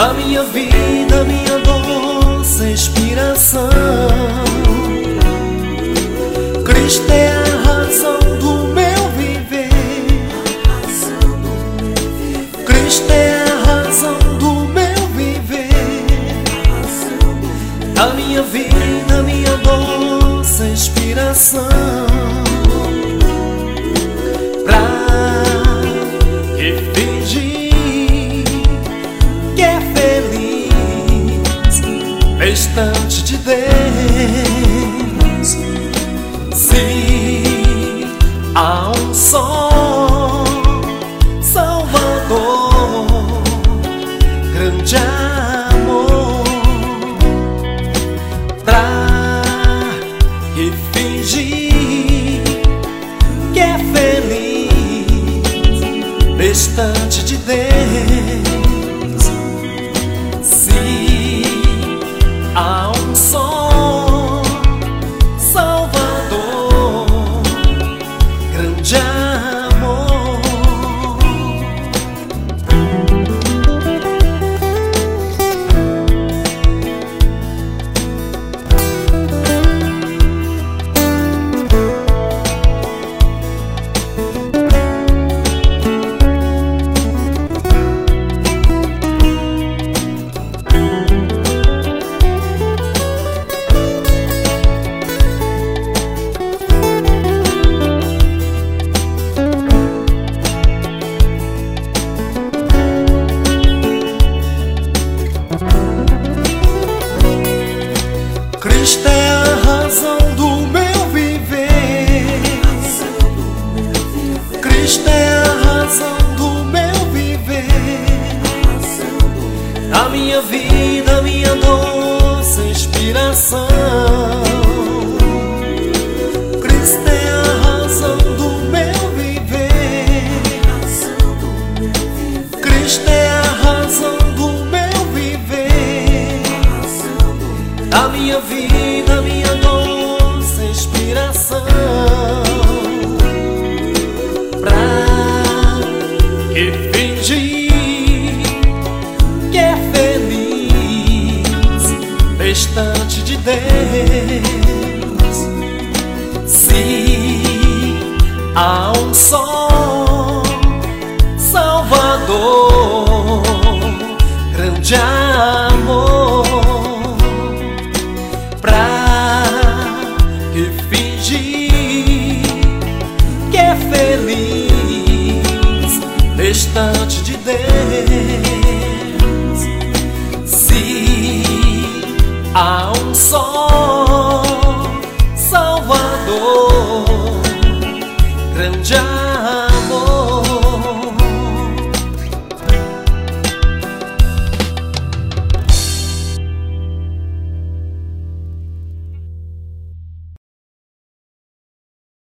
da minha vida, minha doce inspiração. Cristo é a razão do meu viver. Cristo é a razão do meu viver. Da minha vida, minha doce inspiração. Pra que fingir que é feliz, bastante de Deus. Se há um só Salvador, grande amor, pra que fingir que é feliz, bastante de Deus. Se há um só Salvador, grande amor. Cristo é a razão do meu viver. Cristo é a razão do meu viver. A minha vida, minha doce inspiração. Cristo é a razão do meu viver. Cristo é a razão do meu viver. A minha vida, minha doce inspiração. Pra que fingir que é feliz, bastante de Deus. Se há um só Salvador, grande amor, pra que fingir que é feliz, bastante de Deus. Se há um só